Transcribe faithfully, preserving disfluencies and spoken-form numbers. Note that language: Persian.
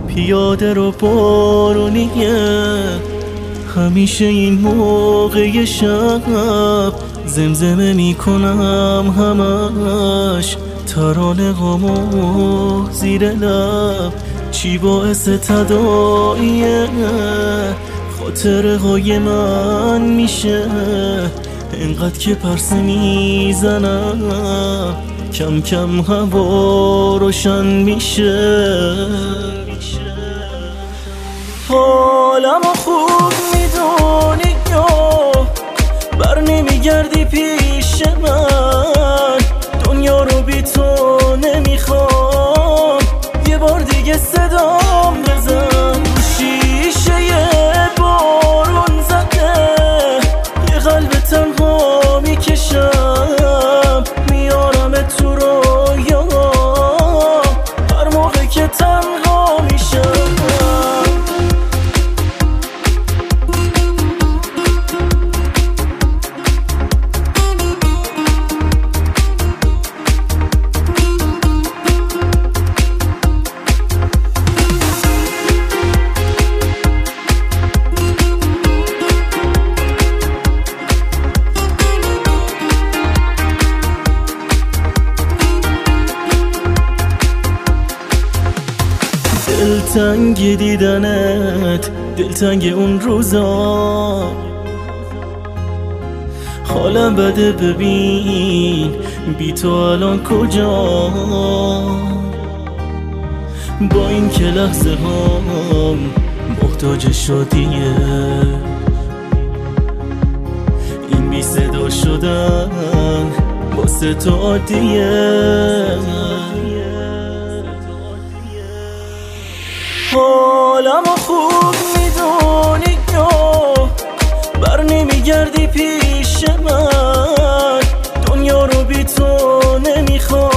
پیاده رو بارونیه، همیشه این موقع شب زمزمه میکنم همش ترانه غمو زیر لب. چی باعث تداعیه خاطره های من میشه، اینقدر که پرسه میزنم کم کم هوا روشن میشه. حالمو خوب میدونی یا بر نمیگردی پیش من، دنیا رو بی تو نمیخوام، یه بار دیگه صدام بزن. شیشه بارون زده یه قلب تنها میکشم، میارم تو رویا هر موقع که تنها میشم. دلتنگ دیدنت، دلتنگ اون روزا، حالم بده ببین بی تو الان کجا. با این که لحظه هم محتاج شدیه، این بی صدا شدن واسه تو عادیه. حالمو خوب میدونی یا بر نمیگردی پیش من، دنیا رو بی تو نمیخوام،